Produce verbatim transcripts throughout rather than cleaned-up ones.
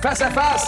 Face à face!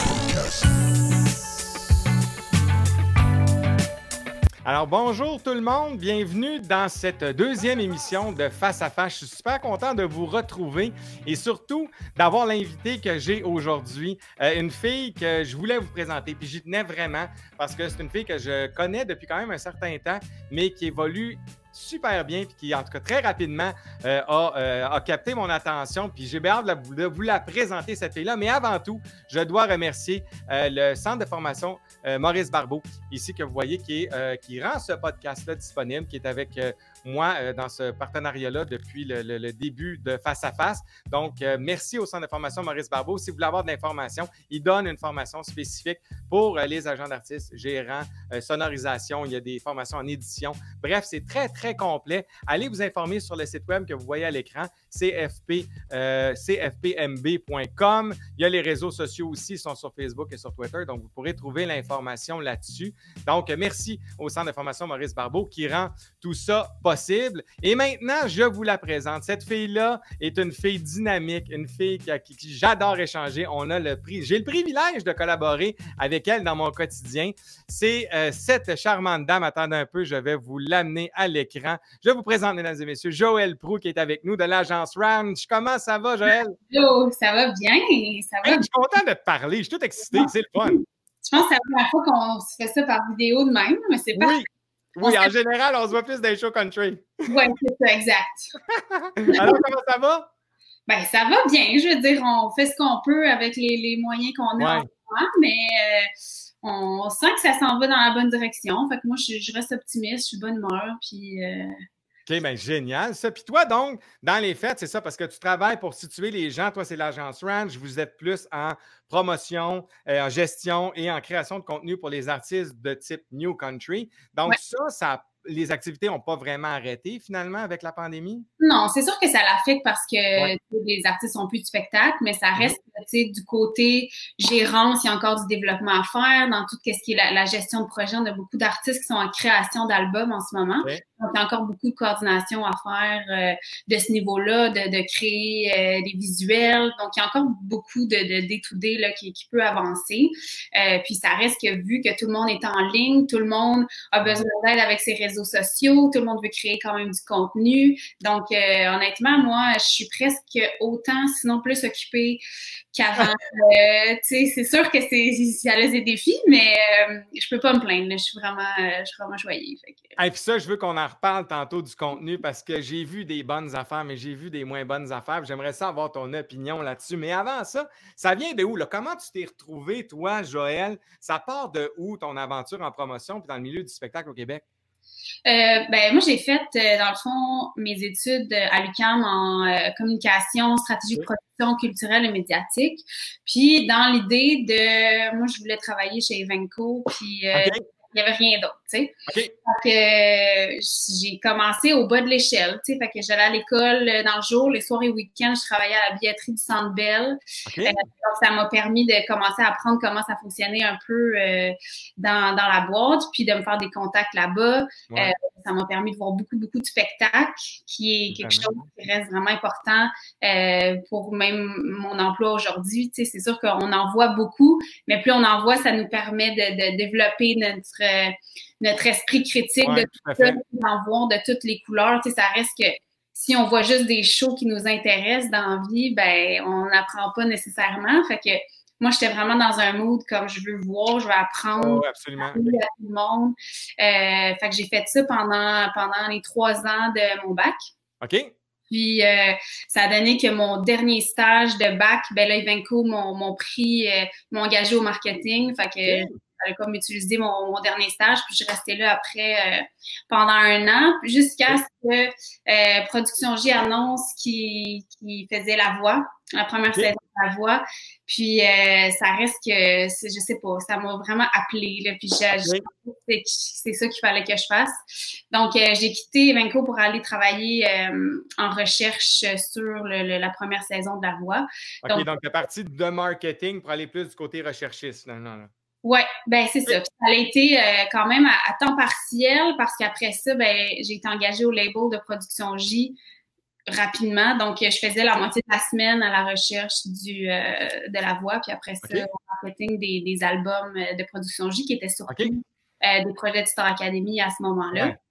Alors, bonjour tout le monde, bienvenue dans cette deuxième émission de Face à Face. Je suis super content de vous retrouver et surtout d'avoir l'invité que j'ai aujourd'hui, euh, une fille que je voulais vous présenter, puis j'y tenais vraiment parce que c'est une fille que je connais depuis quand même un certain temps, mais qui évolue super bien, puis qui, en tout cas, très rapidement euh, a, euh, a capté mon attention, puis j'ai bien hâte de, la, de vous la présenter, cette fille-là. Mais avant tout, je dois remercier euh, le centre de formation euh, Maurice Barbeau, ici que vous voyez, qui, est, euh, qui rend ce podcast-là disponible, qui est avec euh, moi euh, dans ce partenariat-là depuis le, le, le début de Face à Face. Donc, euh, merci au centre de formation Maurice Barbeau. Si vous voulez avoir de l'information, il donne une formation spécifique pour euh, les agents d'artistes, gérants, euh, sonorisation. Il y a des formations en édition. Bref, c'est très, très très complet. Allez vous informer sur le site web que vous voyez à l'écran, c f p m b point com. Il y a les réseaux sociaux aussi, ils sont sur Facebook et sur Twitter, donc vous pourrez trouver l'information là-dessus. Donc, merci au Centre de formation Maurice Barbeau qui rend tout ça possible. Et maintenant, je vous la présente. Cette fille-là est une fille dynamique, une fille qui, qui, qui j'adore échanger. On a le prix, j'ai le privilège de collaborer avec elle dans mon quotidien. C'est euh, cette charmante dame. Attendez un peu, je vais vous l'amener à l'écran. Je vous présente, mesdames et messieurs, Joëlle Proulx qui est avec nous de l'agence Ranch. Comment ça va, Joëlle? Hello, ça va bien. Ça va hey, je suis content de te parler. Je suis tout excité. C'est le fun. Je pense que c'est la première fois qu'on se fait ça par vidéo de même, mais c'est pas. Oui, oui en général, on se voit plus dans les shows country. Oui, c'est ça, exact. Alors, comment ça va? Ben, ça va bien. Je veux dire, on fait ce qu'on peut avec les, les moyens qu'on a ouais. en ce moment, mais euh, on sent que ça s'en va dans la bonne direction. Fait que moi, je, je reste optimiste, je suis de bonne humeur, puis... Euh... OK, bien, génial, ça. Puis toi, donc, dans les fêtes, c'est ça, parce que tu travailles pour situer les gens. Toi, c'est l'agence Ranch. Vous êtes plus en promotion, euh, en gestion et en création de contenu pour les artistes de type New Country. Donc, ouais. ça, ça, les activités n'ont pas vraiment arrêté, finalement, avec la pandémie? Non, c'est sûr que ça l'affecte parce que ouais. les artistes n'ont plus de spectacle, mais ça reste, mm-hmm. tu sais, du côté gérance, il y a encore du développement à faire dans tout ce qui est la, la gestion de projet. On a beaucoup d'artistes qui sont en création d'albums en ce moment. Okay. Donc, il y a encore beaucoup de coordination à faire euh, de ce niveau-là, de, de créer euh, des visuels. Donc, il y a encore beaucoup de, de day-to-day là, qui, qui peut avancer. Euh, puis, ça reste que vu que tout le monde est en ligne, tout le monde a besoin d'aide avec ses réseaux sociaux, tout le monde veut créer quand même du contenu. Donc, euh, honnêtement, moi, je suis presque autant, sinon plus occupée qu'avant. euh, tu sais, c'est sûr que c'est, ça a des défis, mais euh, je peux pas me plaindre. Là. Je suis vraiment, euh, je suis vraiment joyeuse. Et puis ça, je veux qu'on en reparle tantôt du contenu parce que j'ai vu des bonnes affaires, mais j'ai vu des moins bonnes affaires. J'aimerais ça avoir ton opinion là-dessus. Mais avant ça, ça vient de où? Là? Comment tu t'es retrouvé, toi, Joëlle? Ça part de où, ton aventure en promotion puis dans le milieu du spectacle au Québec? Euh, ben moi j'ai fait euh, dans le fond mes études à l'U Q A M en euh, communication, stratégie de production culturelle et médiatique. Puis dans l'idée de moi je voulais travailler chez Evenco, puis euh, okay. il n'y avait rien d'autre, tu sais. Okay. Fait que euh, j'ai commencé au bas de l'échelle, tu sais. Fait que j'allais à l'école dans le jour, les soirs et week-ends, je travaillais à la billetterie du Centre Bell. Okay. Euh, donc ça m'a permis de commencer à apprendre comment ça fonctionnait un peu euh, dans, dans la boîte, puis de me faire des contacts là-bas. Ouais. Euh, ça m'a permis de voir beaucoup, beaucoup de spectacles, qui est quelque chose qui reste vraiment important euh, pour même mon emploi aujourd'hui. Tu sais, c'est sûr qu'on en voit beaucoup, mais plus on en voit, ça nous permet de, de développer notre, euh, notre esprit critique ouais, de tout ça, d'en voir de toutes les couleurs. Tu sais, ça reste que si on voit juste des shows qui nous intéressent dans la vie, ben on n'apprend pas nécessairement. Fait que moi, j'étais vraiment dans un mood comme je veux voir, je veux apprendre oh, absolument. à tout le monde. Euh, fait que j'ai fait ça pendant, pendant les trois ans de mon bac. OK. Puis, euh, ça a donné que mon dernier stage de bac, ben là, Evenco m'ont, m'ont pris, euh, m'ont engagé au marketing. Fait que okay. j'avais comme utilisé mon, mon dernier stage, puis je suis restée là après euh, pendant un an, jusqu'à ce que euh, Production J annonce qu'il, qu'il faisait La Voix, la première okay. saison de La Voix. Puis, euh, ça reste que, je sais pas, ça m'a vraiment appelée, là. Puis, j'ai, okay. c'est ça qu'il fallait que je fasse. Donc, euh, j'ai quitté Evenco pour aller travailler euh, en recherche sur le, le, la première saison de La Voix. OK, donc, donc tu es partie de marketing pour aller plus du côté recherchiste, finalement, là. Oui, ben c'est ça. Puis ça a été euh, quand même à, à temps partiel parce qu'après ça, ben j'ai été engagée au label de Production J rapidement. Donc, je faisais la moitié de la semaine à la recherche du, euh, de la voix, puis après ça, OK. au marketing des, des albums de Production J, qui étaient surtout OK. euh, des projets de Star Academy à ce moment-là. Ouais.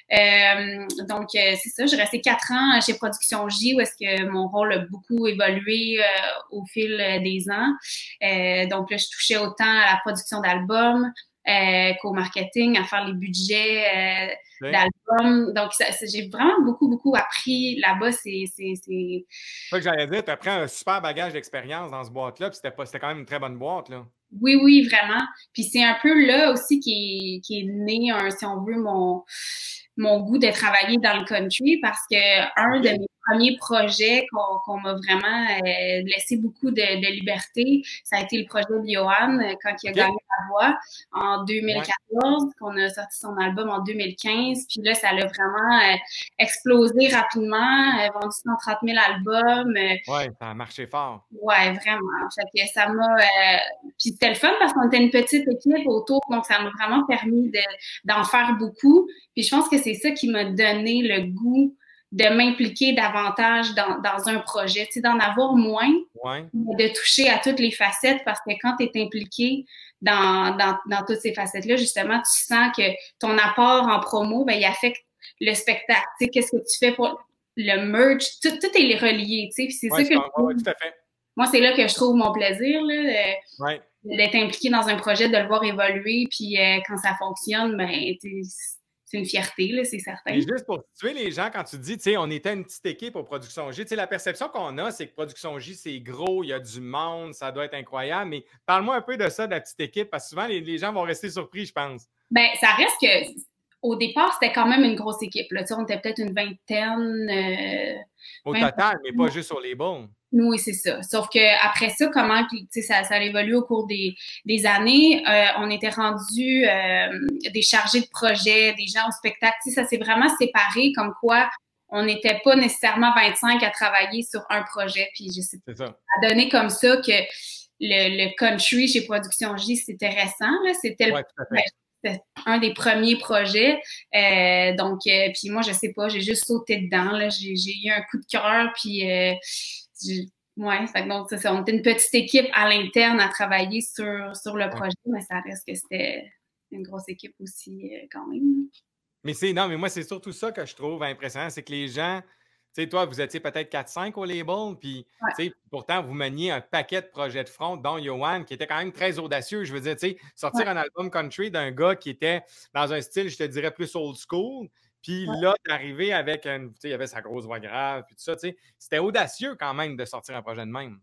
Euh, donc, euh, c'est ça, j'ai resté quatre ans chez Production J, où est-ce que mon rôle a beaucoup évolué euh, au fil des ans. Euh, donc là, je touchais autant à la production d'albums euh, qu'au marketing, à faire les budgets euh, Oui. d'albums. Donc, ça, j'ai vraiment beaucoup, beaucoup appris là-bas. C'est... c'est, c'est... C'est que j'allais dire, tu as pris un super bagage d'expérience dans ce boîte-là, puis c'était, pas, c'était quand même une très bonne boîte, là. Oui, oui, vraiment. Puis c'est un peu là aussi qui est, qui est né, un, si on veut, mon, mon goût de travailler dans le country, parce que un de mes premiers projets qu'on, qu'on m'a vraiment euh, laissé beaucoup de, de liberté, ça a été le projet de Johan, quand il a okay. gagné la voix en deux mille quatorze, ouais. qu'on a sorti son album en deux mille quinze. Puis là, ça a vraiment euh, explosé rapidement, euh, vendu cent trente mille albums. Euh, ouais, ça a marché fort. Ouais, vraiment. Fait que ça m'a... Euh, puis c'était le fun parce qu'on était une petite équipe autour, donc ça m'a vraiment permis de, d'en faire beaucoup. Puis je pense que c'est ça qui m'a donné le goût de m'impliquer davantage dans, dans un projet, tu sais, d'en avoir moins, ouais. mais de toucher à toutes les facettes, parce que quand tu es impliqué dans, dans, dans toutes ces facettes-là, justement, tu sens que ton apport en promo, ben, il affecte le spectacle. Tu sais, qu'est-ce que tu fais pour le merch, tout, tout est relié, tu sais, puis c'est ouais, ça que... Je... Ouais, tout à fait. Moi, c'est là que je trouve mon plaisir, là, de, ouais. d'être impliqué dans un projet, de le voir évoluer, puis euh, quand ça fonctionne, ben, c'est une fierté, là, c'est certain. Et juste pour situer les gens, quand tu dis, tu sais, on était une petite équipe au Production J, tu sais, la perception qu'on a, c'est que Production J, c'est gros, il y a du monde, ça doit être incroyable, mais parle-moi un peu de ça, de la petite équipe, parce que souvent, les, les gens vont rester surpris, je pense. Ben, ça reste que, au départ, c'était quand même une grosse équipe, là, tu sais, on était peut-être une vingtaine. Euh, au vingt... total, mais pas juste sur les bons. Oui, c'est ça. Sauf que après ça, comment ça, ça a évolué au cours des, des années, euh, on était rendu euh, des chargés de projet, des gens au spectacle. Ça s'est vraiment séparé, comme quoi on n'était pas nécessairement vingt-cinq à travailler sur un projet. Puis je sais pas, ça a donné comme ça que le, le country chez Production J, c'était récent. Là, c'était ouais, le, c'était un des premiers projets. Euh, donc, euh, puis moi, je sais pas, j'ai juste sauté dedans. Là, j'ai, j'ai eu un coup de cœur, puis euh, ouais, fait que donc, ça, ça, on était une petite équipe à l'interne à travailler sur, sur le projet, ouais. Mais ça reste que c'était une grosse équipe aussi, euh, quand même. Mais c'est, non, mais moi, c'est surtout ça que je trouve impressionnant, c'est que les gens, tu sais, toi, vous étiez peut-être quatre cinq au label, puis, ouais. tu sais, pourtant, vous meniez un paquet de projets de front, dont Johan, qui était quand même très audacieux. Je veux dire, tu sais, sortir ouais. un album country d'un gars qui était dans un style, je te dirais, plus old school, puis ouais. là, d'arriver avec, une, tu sais, il avait sa grosse voix grave, puis tout ça, tu sais, c'était audacieux quand même de sortir un projet de même.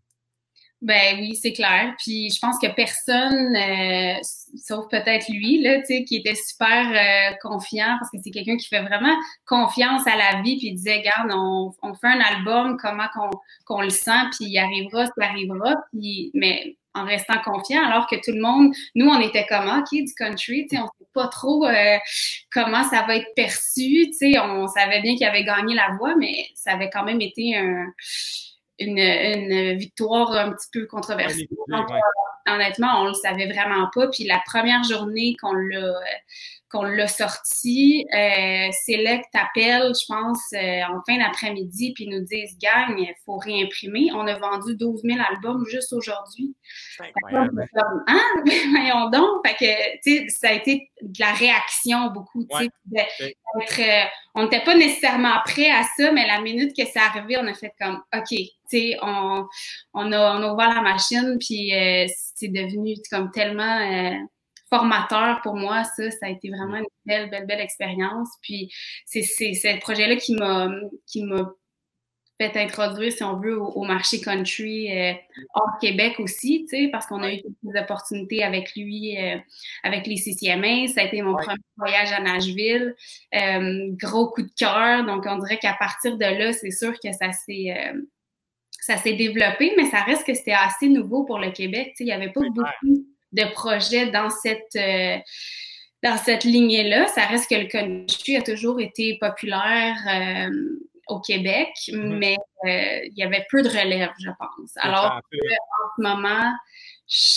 Ben oui, c'est clair. Puis je pense que personne, euh, sauf peut-être lui, là, tu sais, qui était super euh, confiant, parce que c'est quelqu'un qui fait vraiment confiance à la vie, puis il disait, regarde, on, on fait un album, comment qu'on, qu'on le sent, puis il arrivera, ça arrivera, puis mais en restant confiant, alors que tout le monde, nous, on était comme, OK, du country, tu sais, on sait pas trop euh, comment ça va être perçu, tu sais, on savait bien qu'il avait gagné la voix, mais ça avait quand même été un... Une, une victoire un petit peu controversée. Donc, ouais. Honnêtement, on le savait vraiment pas. Puis la première journée qu'on l'a qu'on l'a sorti, euh, c'est là que t'appelles, je pense, euh, en fin d'après-midi, puis ils nous disent, gang, il faut réimprimer. On a vendu douze mille albums juste aujourd'hui. C'est incroyable. Comme, hein? Voyons donc. Fait que, tu sais, ça a été de la réaction beaucoup, tu sais. Ouais. D'être, euh, on n'était pas nécessairement prêt à ça, mais la minute que c'est arrivé, on a fait comme, OK, tu sais, on, on, a, on a ouvert la machine, puis euh, c'est devenu comme tellement euh, formateur pour moi, ça. Ça a été vraiment une belle, belle, belle expérience. Puis c'est, c'est, c'est ce projet-là qui m'a, qui m'a fait introduire, si on veut, au, au marché country euh, hors Québec aussi, tu sais, parce qu'on a eu des opportunités avec lui, euh, avec les C C M A. Ça a été mon ouais. premier voyage à Nashville. Euh, gros coup de cœur. Donc, on dirait qu'à partir de là, c'est sûr que ça s'est... Euh, ça s'est développé, mais ça reste que c'était assez nouveau pour le Québec. Tu sais, il n'y avait pas oui, beaucoup ouais. de projets dans cette... Euh, dans cette lignée-là. Ça reste que le country a toujours été populaire euh, au Québec, mm-hmm. mais euh, il y avait peu de relève, je pense. Alors que, en ce moment, je,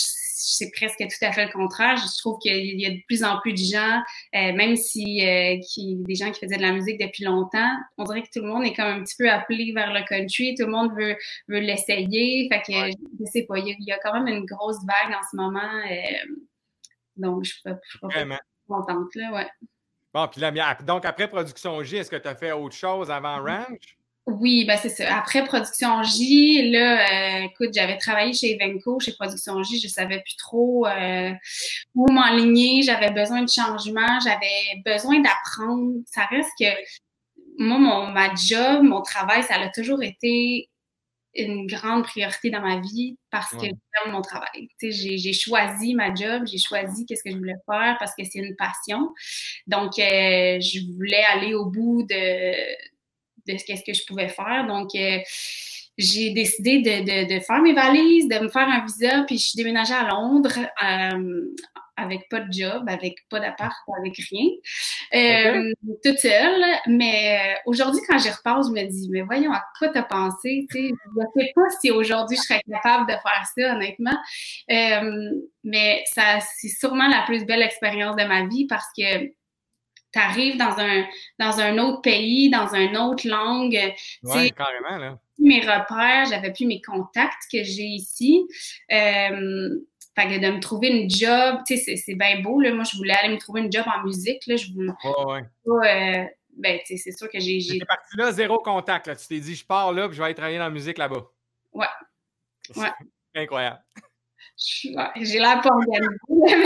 c'est presque tout à fait le contraire. Je trouve qu'il y a de plus en plus de gens, euh, même si euh, qui, des gens qui faisaient de la musique depuis longtemps, on dirait que tout le monde est comme un petit peu appelé vers le country. Tout le monde veut veut l'essayer. Fait que ouais. je sais pas, il y, a, il y a quand même une grosse vague en ce moment. Euh, donc, je suis pas, je suis pas contente, là, ouais. Bon, puis là, donc après Production J, est-ce que tu as fait autre chose avant Ranch? Oui, ben c'est ça. Après Production J, là, euh, écoute, j'avais travaillé chez Evenco, chez Production J, je savais plus trop euh, où m'enligner, j'avais besoin de changement, j'avais besoin d'apprendre. Ça reste que moi, mon ma job, mon travail, ça a toujours été une grande priorité dans ma vie parce que ouais. j'aime mon travail. Tu sais, j'ai, j'ai choisi ma job, j'ai choisi qu'est-ce que je voulais faire parce que c'est une passion. Donc, euh, je voulais aller au bout de de ce que je pouvais faire. Donc, euh, j'ai décidé de, de, de faire mes valises, de me faire un visa, puis je suis déménagée à Londres euh, avec pas de job, avec pas d'appart, avec rien, euh, okay. toute seule. Mais aujourd'hui, quand j'y repasse, je me dis, mais voyons, à quoi t'as pensé? Tu sais, je sais pas si aujourd'hui je serais capable de faire ça, honnêtement. Euh, mais ça, c'est sûrement la plus belle expérience de ma vie parce que t'arrives dans un dans un autre pays, dans une autre langue. Oui, carrément, là. Mes repères, j'avais plus mes contacts que j'ai ici. Euh, fait que de me trouver une job, tu sais, c'est, c'est bien beau, là. Moi, je voulais aller me trouver une job en musique, là. Je voulais oh, ouais. pas, euh, ben, tu sais, c'est sûr que j'ai... j'ai... T'es parti là, zéro contact, là. Tu t'es dit, je pars là, puis je vais aller travailler dans la musique là-bas. Ouais. Ouais. Incroyable. Je, ouais, j'ai l'air pas organisée, mais...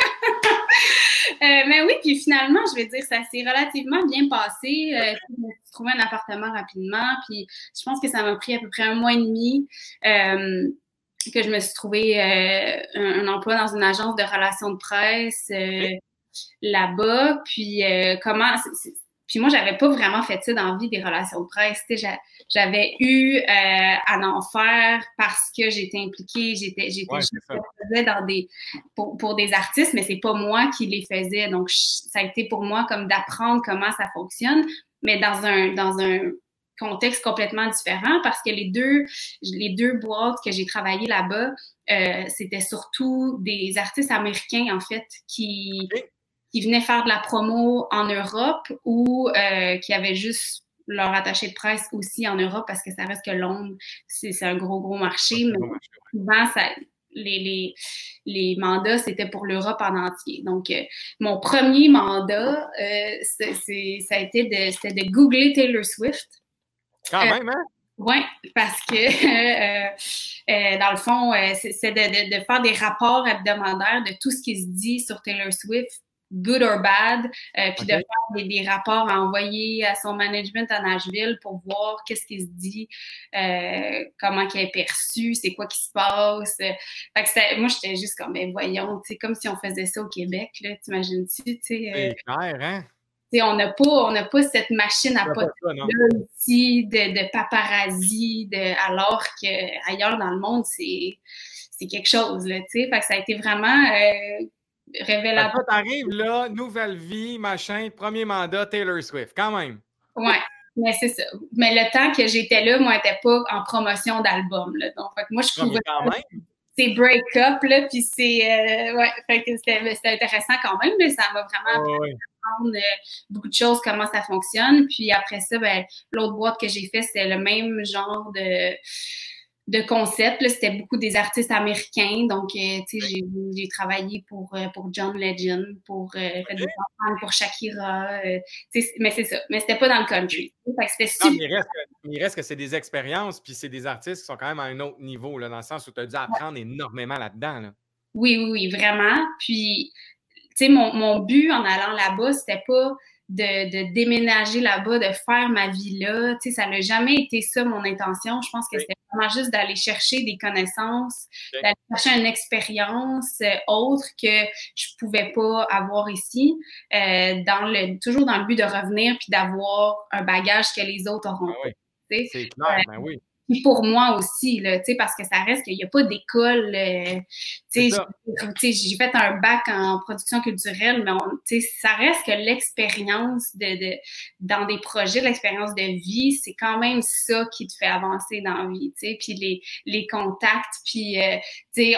Euh, mais oui, puis finalement, je vais dire, ça s'est relativement bien passé. Euh, je me suis trouvé un appartement rapidement, puis je pense que ça m'a pris à peu près un mois et demi euh, que je me suis trouvé euh, un, un emploi dans une agence de relations de presse euh, oui. là-bas. Puis euh, comment... C'est, c'est, puis moi, j'avais pas vraiment fait ça dans la vie des relations de presse. Tu sais, j'avais eu euh, à en faire parce que j'étais impliquée, j'étais, j'étais ouais, juste dans des pour, pour des artistes, mais c'est pas moi qui les faisais. Donc, je, ça a été pour moi comme d'apprendre comment ça fonctionne, mais dans un dans un contexte complètement différent parce que les deux les deux boîtes que j'ai travaillées là-bas, euh, c'était surtout des artistes américains en fait qui okay. qui venaient faire de la promo en Europe ou euh, qui avaient juste leur attaché de presse aussi en Europe parce que ça reste que Londres, c'est, c'est un gros, gros marché. Mais souvent, ça, les, les, les mandats, c'était pour l'Europe en entier. Donc, euh, mon premier mandat, euh, c'est, c'est, ça a été de, c'était de googler Taylor Swift. Quand euh, même, hein? Oui, parce que euh, euh, dans le fond, euh, c'est, c'est de, de, de faire des rapports hebdomadaires de tout ce qui se dit sur Taylor Swift, good or bad, euh, puis okay. de faire des, des rapports à envoyer à son management à Nashville pour voir qu'est-ce qui se dit, euh, comment qu'elle est perçue, c'est quoi qui se passe. Fait que ça, moi, j'étais juste comme, ben voyons, tu sais, comme si on faisait ça au Québec, là, t'imagines-tu, tu sais. C'est euh, clair, hein? T'sais, on n'a pas, on n'a pas cette machine à pas ici de, de paparazzi, de, alors que ailleurs dans le monde, c'est, c'est quelque chose, là, tu sais. Fait que ça a été vraiment euh, révélateur. Quand t'arrives là, nouvelle vie, machin, premier mandat, Taylor Swift, quand même. Ouais, mais c'est ça. Mais le temps que j'étais là, moi, j'étais pas en promotion d'album, là. Donc, fait que moi, je trouvais quand même. C'est break-up, là, puis c'est... Euh, ouais, fait que c'était, c'était intéressant quand même, mais ça m'a vraiment oh, oui. apprendre euh, beaucoup de choses, comment ça fonctionne. Puis après ça, ben, l'autre boîte que j'ai fait, c'était le même genre de... de concept. Là, c'était beaucoup des artistes américains. Donc, euh, tu sais, j'ai, j'ai travaillé pour, euh, pour John Legend, pour, euh, fait des campagnes pour Shakira. Euh, mais c'est ça. Mais c'était pas dans le country. Fait que c'était super. Non, mais il, reste que, il reste que c'est des expériences, puis c'est des artistes qui sont quand même à un autre niveau, là, dans le sens où tu as dû apprendre ouais. énormément là-dedans. Là. Oui, oui, oui, vraiment. Puis, tu sais, mon, mon but en allant là-bas, c'était pas de, de déménager là-bas, de faire ma vie là. Tu sais, ça n'a jamais été ça, mon intention. Je pense que oui. c'était vraiment juste d'aller chercher des connaissances, oui. d'aller chercher une expérience euh, autre que je pouvais pas avoir ici, euh, dans le, toujours dans le but de revenir puis d'avoir un bagage que les autres auront. Ah oui. C'est clair, euh, ben oui. Puis pour moi aussi, là, tu sais, parce que ça reste qu'il n'y a pas d'école. Euh, tu sais, j'ai, j'ai fait un bac en production culturelle, mais tu sais, ça reste que l'expérience de, de dans des projets, l'expérience de vie, c'est quand même ça qui te fait avancer dans la vie, tu sais. Puis les, les contacts, puis euh, tu sais, on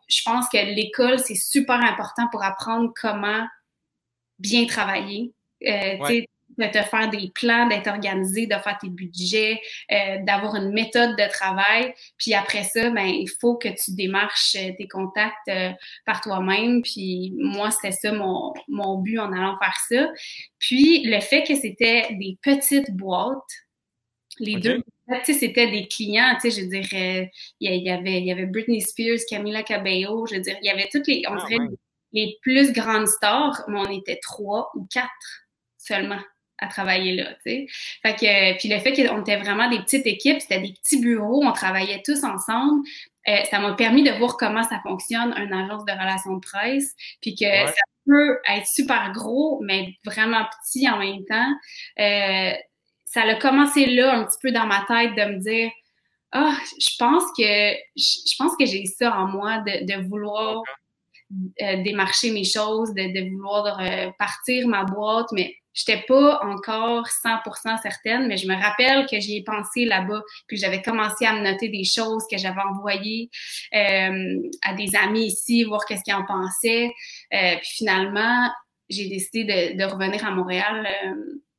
je pense que l'école, c'est super important pour apprendre comment bien travailler. Euh, ouais. De te faire des plans, d'être organisé, de faire tes budgets, euh, d'avoir une méthode de travail. Puis après ça, ben il faut que tu démarches tes contacts euh, par toi-même. Puis moi, c'était ça mon, mon but en allant faire ça. Puis le fait que c'était des petites boîtes, les okay. deux, tu sais, c'était des clients, tu sais, je veux dire, euh, il y avait, il y avait Britney Spears, Camila Cabello, je veux dire, il y avait toutes les, on dirait, ah, ouais. les plus grandes stars, mais on était trois ou quatre seulement à travailler là, tu sais. Fait que, puis le fait qu'on était vraiment des petites équipes, c'était des petits bureaux, on travaillait tous ensemble, euh, ça m'a permis de voir comment ça fonctionne, une agence de relations de presse, puis que ouais. ça peut être super gros, mais vraiment petit en même temps. Euh, ça a commencé là, un petit peu dans ma tête, de me dire « Ah, oh, je pense que je pense que j'ai ça en moi, de, de vouloir euh, démarcher mes choses, de, de vouloir euh, partir ma boîte, mais j'étais pas encore cent pour cent certaine, mais je me rappelle que j'y ai pensé là-bas, puis j'avais commencé à me noter des choses que j'avais envoyées euh, à des amis ici, voir qu'est-ce qu'ils en pensaient. Euh, puis finalement, j'ai décidé de, de revenir à Montréal. Euh,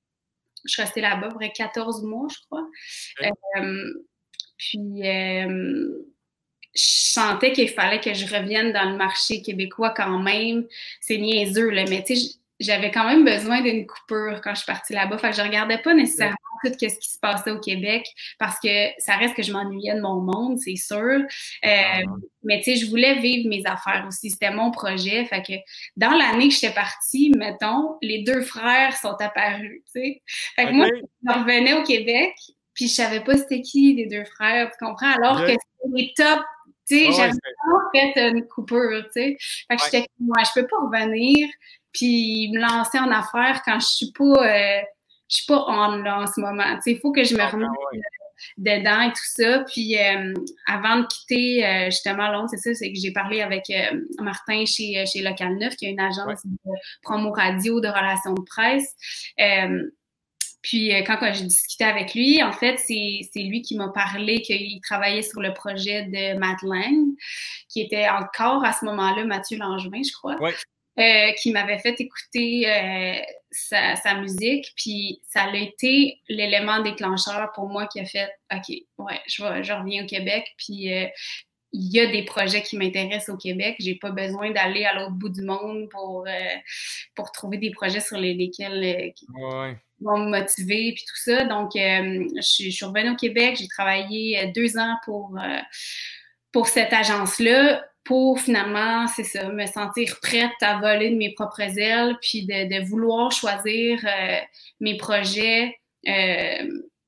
je suis restée là-bas pour quatorze mois, je crois. Okay. Euh, puis, euh, je sentais qu'il fallait que je revienne dans le marché québécois quand même. C'est niaiseux, là, mais tu sais, j'avais quand même besoin d'une coupure quand je suis partie là-bas. Fait que je regardais pas nécessairement tout ce qui se passait au Québec parce que ça reste que je m'ennuyais de mon monde, c'est sûr. Euh, ah. Mais tu sais, je voulais vivre mes affaires aussi. C'était mon projet. Fait que dans l'année que j'étais partie, mettons, les deux frères sont apparus, tu sais. Fait que okay. moi, je revenais au Québec puis je savais pas c'était qui les deux frères, tu comprends? Alors okay. que c'était les top. Tu sais, oh, j'avais vraiment fait une coupure, tu sais. Fait que ouais. j'étais comme, ouais, je peux pas revenir puis me lancer en affaires quand je suis pas, euh, je suis pas on là en ce moment. Tu sais, il faut que je me remette ah, ouais. dedans et tout ça. Puis euh, avant de quitter euh, justement Londres, c'est ça, c'est que j'ai parlé avec euh, Martin chez, chez Local neuf, qui a une agence ouais. de promo radio, de relations de presse. Euh, Puis, euh, quand, quand j'ai discuté avec lui, en fait, c'est, c'est lui qui m'a parlé qu'il travaillait sur le projet de Matt Lang, qui était encore à ce moment-là Mathieu Langevin, je crois, ouais. euh, qui m'avait fait écouter euh, sa, sa musique. Puis, ça a été l'élément déclencheur pour moi qui a fait « OK, ouais, je, vais, je reviens au Québec. » Puis, euh, il y a des projets qui m'intéressent au Québec. J'ai pas besoin d'aller à l'autre bout du monde pour, euh, pour trouver des projets sur les, lesquels euh, qui ouais. vont me motiver puis tout ça. Donc, euh, je, suis, je suis revenue au Québec. J'ai travaillé deux ans pour, euh, pour cette agence-là pour finalement, c'est ça, me sentir prête à voler de mes propres ailes puis de, de vouloir choisir euh, mes projets. Euh,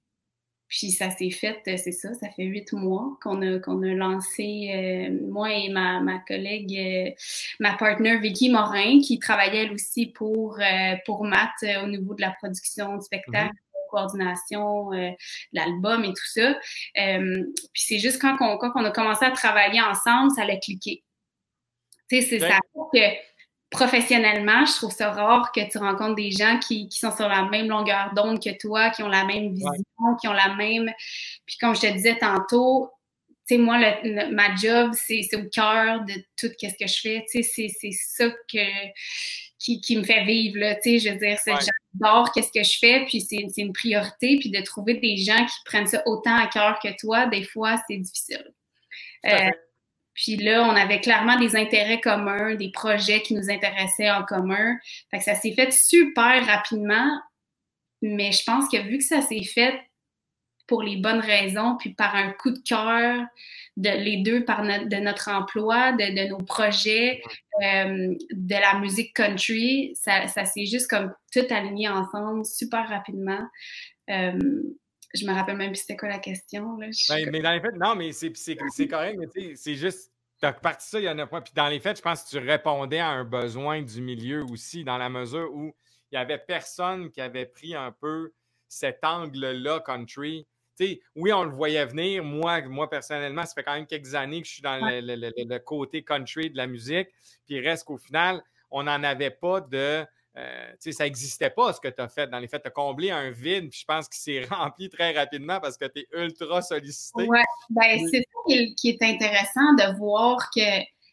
Puis ça s'est fait, c'est ça, ça fait huit mois qu'on a, qu'on a lancé, euh, moi et ma, ma collègue, euh, ma partner Vicky Morin, qui travaillait elle aussi pour, euh, pour Matt euh, au niveau de la production du spectacle, mm-hmm. coordination, euh, de l'album et tout ça. Euh, puis c'est juste quand on, quand on a commencé à travailler ensemble, ça a cliqué. Tu sais, c'est ouais. ça que professionnellement, je trouve ça rare que tu rencontres des gens qui, qui sont sur la même longueur d'onde que toi, qui ont la même vision, ouais. qui ont la même... Puis comme je te disais tantôt, tu sais, moi, le, le, ma job, c'est, c'est au cœur de tout ce que je fais. Tu sais, c'est, c'est ça que, qui, qui me fait vivre, là. Tu sais, je veux dire, c'est, ouais. j'adore qu'est-ce que je fais, puis c'est, c'est une priorité. Puis de trouver des gens qui prennent ça autant à cœur que toi, des fois, c'est difficile. Euh, Puis là, on avait clairement des intérêts communs, des projets qui nous intéressaient en commun. Fait que ça s'est fait super rapidement, mais je pense que vu que ça s'est fait pour les bonnes raisons, puis par un coup de cœur, de, les deux par no- de notre emploi, de, de nos projets, euh, de la musique country, ça, ça s'est juste comme tout aligné ensemble super rapidement. Euh, Je me rappelle même plus c'était quoi la question. Là. Ben, mais dans les faits, non, mais c'est, c'est, c'est correct, mais tu sais, c'est juste, tu as parti ça, il y en a pas. Puis dans les faits, je pense que tu répondais à un besoin du milieu aussi, dans la mesure où il n'y avait personne qui avait pris un peu cet angle-là country. Tu sais, oui, on le voyait venir. Moi, moi, personnellement, ça fait quand même quelques années que je suis dans ouais. le, le, le, le côté country de la musique. Puis il reste qu'au final, on n'en avait pas de... Euh, tu sais, ça n'existait pas ce que tu as fait. Dans les faits, tu as comblé un vide, puis je pense qu'il s'est rempli très rapidement parce que tu es ultra sollicité. Oui, ben, c'est ça qui est, qui est intéressant de voir que, tu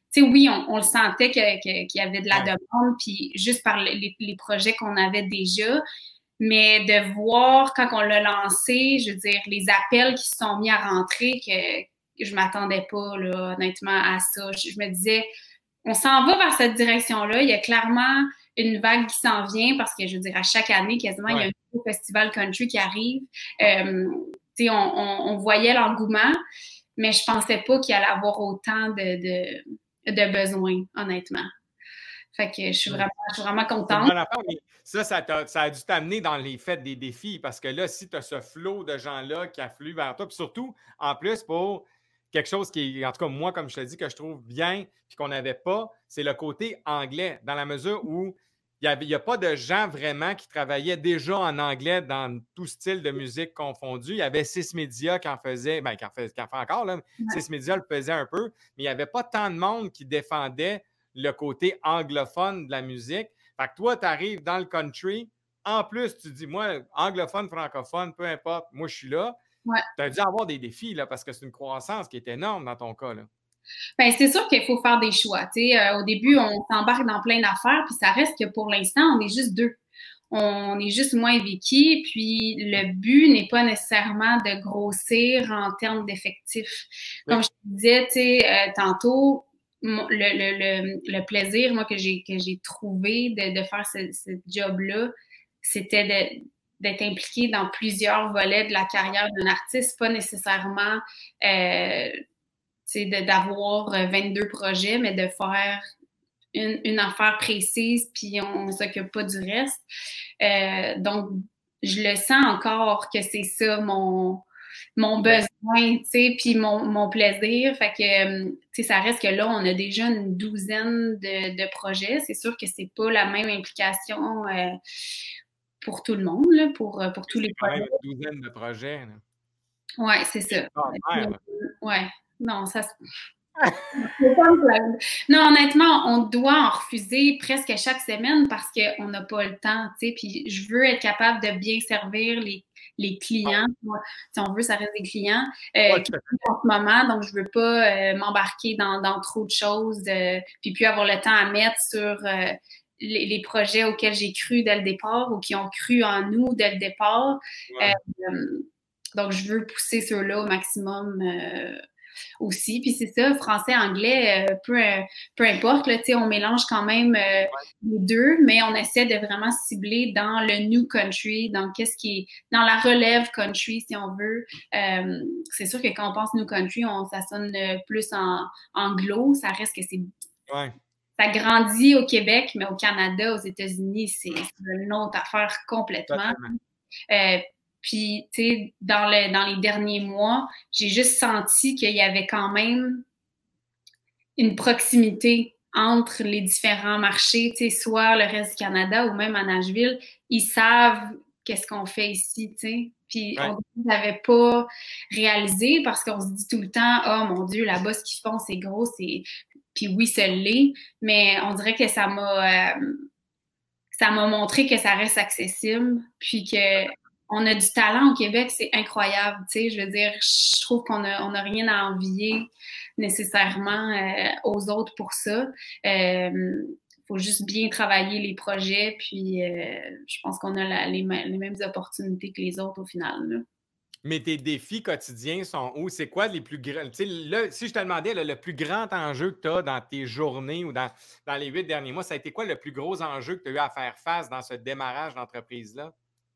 tu sais, oui, on, on le sentait que, que, qu'il y avait de la Ouais. demande, puis juste par les, les projets qu'on avait déjà, mais de voir quand on l'a lancé, je veux dire, les appels qui se sont mis à rentrer, que, que je m'attendais pas, là, honnêtement, à ça. Je, je me disais, on s'en va vers cette direction-là. Il y a clairement une vague qui s'en vient parce que, je veux dire, à chaque année, quasiment, ouais. Il y a un nouveau festival country qui arrive. Euh, tu sais, on, on, on voyait l'engouement, mais je pensais pas qu'il allait avoir autant de, de, de besoins, honnêtement. Fait que je suis vraiment, je suis vraiment contente. Ça, ça, ça a dû t'amener dans les fêtes des défis parce que là, si tu as ce flot de gens-là qui affluent vers toi, puis surtout, en plus, pour quelque chose qui est, en tout cas, moi, comme je te dis, que je trouve bien puis qu'on n'avait pas, c'est le côté anglais, dans la mesure où il n'y a pas de gens vraiment qui travaillaient déjà en anglais dans tout style de musique confondu. Il y avait Six Médias qui en faisait, bien, qui en fait, qui en fait encore, là. Ouais. Six Médias le faisait un peu, mais il n'y avait pas tant de monde qui défendait le côté anglophone de la musique. Fait que toi, tu arrives dans le country. En plus, tu dis, moi, anglophone, francophone, peu importe, moi, je suis là. Ouais. Tu as dû avoir des défis, là, parce que c'est une croissance qui est énorme dans ton cas, là. Bien, c'est sûr qu'il faut faire des choix. Euh, au début, on s'embarque dans plein d'affaires, puis ça reste que pour l'instant, on est juste deux. On est juste moi et Vicky, puis le but n'est pas nécessairement de grossir en termes d'effectifs. Oui. Comme je te disais, tu sais, euh, tantôt, le, le, le, le plaisir, moi, que j'ai que j'ai trouvé de, de faire ce, ce job-là, c'était de d'être impliqué dans plusieurs volets de la carrière d'un artiste, pas nécessairement euh, d'avoir vingt-deux projets, mais de faire une, une affaire précise, puis on ne s'occupe pas du reste. Euh, donc, je le sens encore que c'est ça mon, mon besoin, tu sais, puis mon, mon plaisir. Fait que, tu sais, ça reste que là, on a déjà une douzaine de, de projets. C'est sûr que c'est pas la même implication euh, pour tout le monde, là, pour, pour tous les projets. Une douzaine de projets. Oui, c'est ça. Ouais. Ouais. Non, ça se... Non, honnêtement, on doit en refuser presque chaque semaine parce qu'on n'a pas le temps, tu sais, puis je veux être capable de bien servir les, les clients. Moi, si on veut, ça reste des clients euh, ouais, qui en ce moment, donc je veux pas euh, m'embarquer dans, dans trop de choses, euh, puis puis avoir le temps à mettre sur euh, les, les projets auxquels j'ai cru dès le départ ou qui ont cru en nous dès le départ. Ouais. Euh, donc, je veux pousser ceux-là au maximum euh, aussi. Puis c'est ça, français, anglais, euh, peu, euh, peu importe, là, on mélange quand même euh, ouais. les deux, mais on essaie de vraiment cibler dans le new country, dans qu'est-ce qui est, dans la relève country, si on veut. Euh, c'est sûr que quand on pense new country, on, ça sonne plus en anglo, ça reste que c'est... Ouais. Ça grandit au Québec, mais au Canada, aux États-Unis, c'est une autre affaire complètement. Euh, Puis, tu sais, dans, le, dans les derniers mois, j'ai juste senti qu'il y avait quand même une proximité entre les différents marchés, tu sais, soit le reste du Canada ou même à Nashville. Ils savent qu'est-ce qu'on fait ici, tu sais. Puis, ouais. on n'avait pas réalisé parce qu'on se dit tout le temps, « Oh mon Dieu, là-bas, ce qu'ils font, c'est gros, c'est... » Puis oui, ça l'est, mais on dirait que ça m'a... Euh, ça m'a montré que ça reste accessible, puis que on a du talent au Québec, c'est incroyable, tu sais, je veux dire, je trouve qu'on a, on a rien à envier nécessairement euh, aux autres pour ça. Euh, faut juste bien travailler les projets, puis euh, je pense qu'on a la, les, les mêmes opportunités que les autres au final, là. Mais tes défis quotidiens sont où? C'est quoi les plus grands? Tu sais, là, si je te demandais là, le plus grand enjeu que tu as dans tes journées ou dans, dans les huit derniers mois, ça a été quoi le plus gros enjeu que tu as eu à faire face dans ce démarrage d'entreprise-là?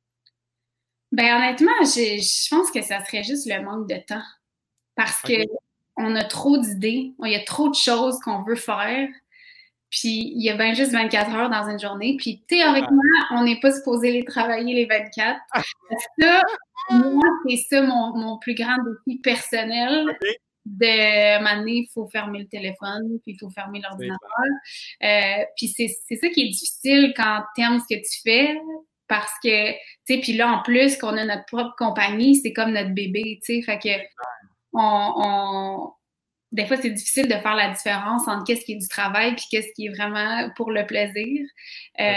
Ben honnêtement, je, je pense que ça serait juste le manque de temps. Parce okay. qu'on a trop d'idées, il y a trop de choses qu'on veut faire. Puis, il y a bien juste vingt-quatre heures dans une journée. Puis, théoriquement, ah. on n'est pas supposé les travailler les vingt-quatre. Ça, moi, c'est ça mon, mon plus grand défi personnel. Okay. De m'amener, il faut fermer le téléphone, puis il faut fermer l'ordinateur. Euh, puis, c'est, c'est ça qui est difficile quand tu aimes ce que tu fais. Parce que, tu sais, puis là, en plus, qu'on a notre propre compagnie, c'est comme notre bébé, tu sais. Fait que, on... on des fois, c'est difficile de faire la différence entre qu'est-ce qui est du travail puis qu'est-ce qui est vraiment pour le plaisir. Euh,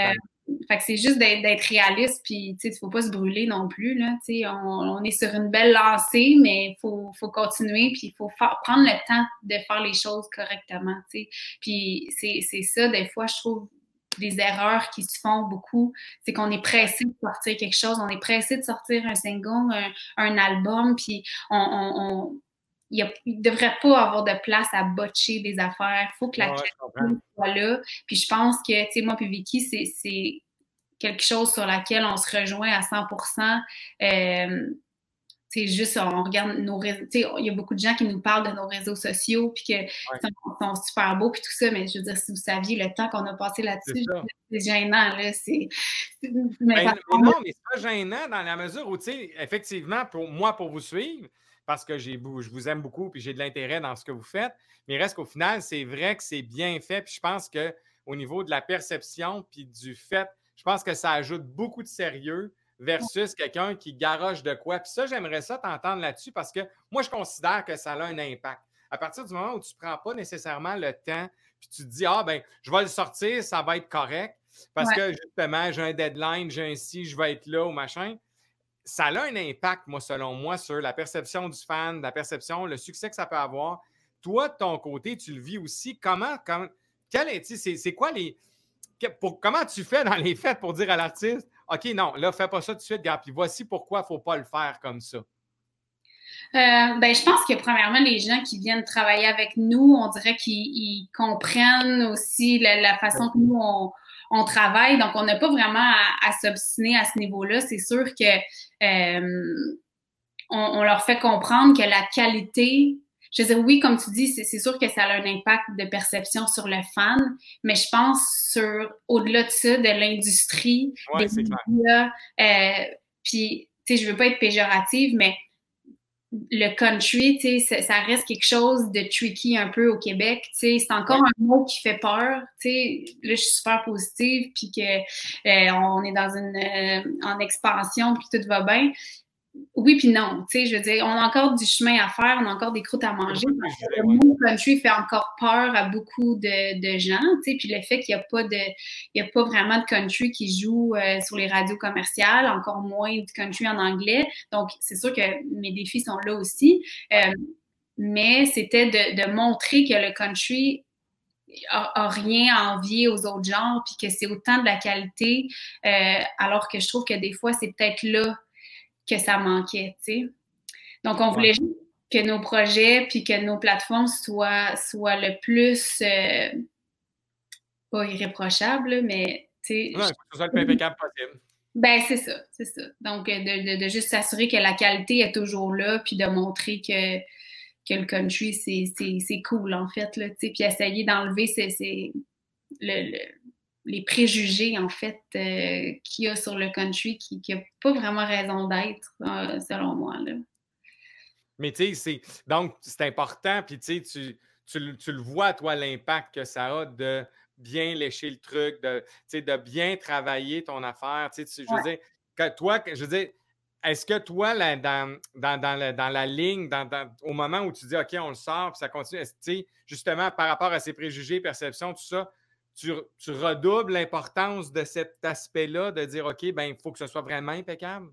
fait que c'est juste d'être, d'être réaliste, puis tu sais, il faut pas se brûler non plus, là, tu sais, on, on est sur une belle lancée, mais il faut, faut continuer, puis il faut faire, prendre le temps de faire les choses correctement, tu sais. Puis c'est, c'est ça, des fois, je trouve, des erreurs qui se font beaucoup, c'est qu'on est pressé de sortir quelque chose, on est pressé de sortir un single, un, un album, puis on... on, on il ne devrait pas avoir de place à botcher des affaires. Il faut que la Ouais, qualité soit là. Puis je pense que, tu sais, moi puis Vicky, c'est, c'est quelque chose sur laquelle on se rejoint à cent pour cent. Euh, c'est juste, on regarde nos réseaux, tu sais, il y a beaucoup de gens qui nous parlent de nos réseaux sociaux, puis que ouais. sont, sont super beaux, puis tout ça, mais je veux dire, si vous saviez le temps qu'on a passé là-dessus, c'est, c'est gênant, là, c'est... c'est mais, mais non, mais c'est pas gênant dans la mesure où, tu sais, effectivement, pour moi, pour vous suivre, parce que j'ai, je vous aime beaucoup puis j'ai de l'intérêt dans ce que vous faites. Mais il reste qu'au final, c'est vrai que c'est bien fait. Puis je pense qu'au niveau de la perception puis du fait, je pense que ça ajoute beaucoup de sérieux versus quelqu'un qui garoche de quoi. Puis ça, j'aimerais ça t'entendre là-dessus parce que moi, je considère que ça a un impact. À partir du moment où tu ne prends pas nécessairement le temps puis tu te dis, ah ben, je vais le sortir, ça va être correct parce ouais. que justement, j'ai un deadline, j'ai un ci, je vais être là ou machin. Ça a un impact, moi, selon moi, sur la perception du fan, la perception, le succès que ça peut avoir. Toi, de ton côté, tu le vis aussi. Comment, comment quel est, c'est, c'est quoi les... Pour, comment tu fais dans les fêtes pour dire à l'artiste, OK, non, là, fais pas ça tout de suite, gars, puis voici pourquoi il ne faut pas le faire comme ça? Euh, ben, je pense que premièrement, les gens qui viennent travailler avec nous, on dirait qu'ils ils comprennent aussi la, la façon que nous, on, on travaille. Donc, on n'a pas vraiment à, à s'obstiner à ce niveau-là. C'est sûr que euh, on, on leur fait comprendre que la qualité, je veux dire, oui, comme tu dis, c'est, c'est sûr que ça a un impact de perception sur le fan, mais je pense sur, au-delà de ça, de l'industrie, ouais, des médias, euh, puis, tu sais, je veux pas être péjorative, mais le country, tu sais, ça reste quelque chose de tricky un peu au Québec, tu sais, c'est encore ouais. un mot qui fait peur, tu sais, là, je suis super positive, puis que euh, on est dans une, euh, en expansion, puis tout va bien. Oui puis non, tu sais, je veux dire, on a encore du chemin à faire, on a encore des croûtes à manger. Le mot country fait encore peur à beaucoup de, de gens, tu sais, puis le fait qu'il n'y a pas de, il y a pas vraiment de country qui joue euh, sur les radios commerciales, encore moins du country en anglais. Donc, c'est sûr que mes défis sont là aussi. Euh, mais c'était de, de montrer que le country a, a rien à envier aux autres genres, puis que c'est autant de la qualité, euh, alors que je trouve que des fois, c'est peut-être là que ça manquait, tu sais. Donc, on voulait ouais. juste que nos projets puis que nos plateformes soient, soient le plus, euh, pas irréprochables, mais, tu sais... Ouais, que ce soit le plus impeccable possible. Ben, c'est ça, c'est ça. Donc, de, de, de juste s'assurer que la qualité est toujours là puis de montrer que, que le country, c'est, c'est, c'est cool, en fait, là, tu sais, puis essayer d'enlever c'est, c'est le... le les préjugés, en fait, euh, qu'il y a sur le country qui n'a pas vraiment raison d'être, euh, selon moi, là. Mais tu sais, c'est... Donc, c'est important, puis tu sais, tu, tu, tu le vois, toi, l'impact que ça a de bien lécher le truc, de, de bien travailler ton affaire, tu sais, je veux ouais. dire, que toi, je veux dire, est-ce que toi, là, dans, dans, dans, la, dans la ligne, dans, dans, au moment où tu dis, OK, on le sort, puis ça continue, tu sais, justement, par rapport à ces préjugés, perceptions, tout ça, Tu, tu redoubles l'importance de cet aspect-là, de dire, OK, ben il faut que ce soit vraiment impeccable?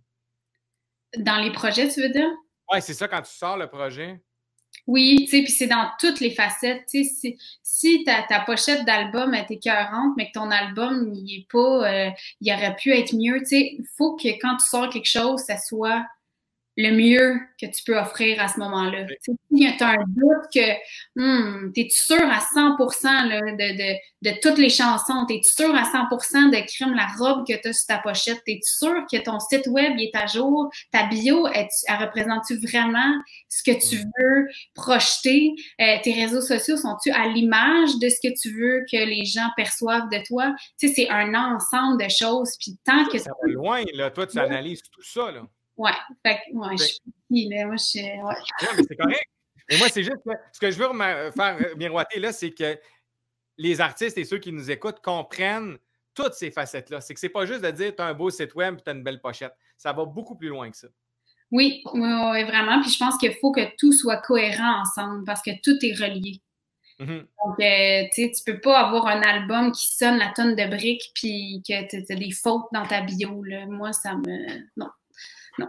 Dans les projets, tu veux dire? Oui, c'est ça, quand tu sors le projet. Oui, tu sais, puis c'est dans toutes les facettes. Tu sais, si, si ta, ta pochette d'album est écœurante, mais que ton album, il est pas, euh, il aurait pu être mieux, tu sais, il faut que quand tu sors quelque chose, ça soit le mieux que tu peux offrir à ce moment-là. Oui. Si tu as un doute que hmm, t'es-tu sûr à cent pour cent là, de, de, de toutes les chansons, t'es-tu sûr à cent pour cent de crime la robe que tu as sur ta pochette, t'es-tu sûr que ton site web il est à jour, ta bio, elle, elle représente-tu vraiment ce que tu veux projeter, euh, tes réseaux sociaux sont-tu à l'image de ce que tu veux que les gens perçoivent de toi? Tu sais, c'est un ensemble de choses, puis tant ça, que... Ça va loin, là. Toi, tu analyses tout ça, là. Ouais, fait que, ouais, je suis là, moi, je suis, ouais. Ouais, mais c'est correct. Mais moi, c'est juste que ce que je veux faire miroiter là, c'est que les artistes et ceux qui nous écoutent comprennent toutes ces facettes-là. C'est que c'est pas juste de dire tu as un beau site web et tu as une belle pochette. Ça va beaucoup plus loin que ça. Oui, oui, oui, vraiment. Puis je pense qu'il faut que tout soit cohérent ensemble parce que tout est relié. Mm-hmm. Donc, euh, tu sais, tu peux pas avoir un album qui sonne la tonne de briques puis que tu as des fautes dans ta bio, là. Moi, ça me... Non, non.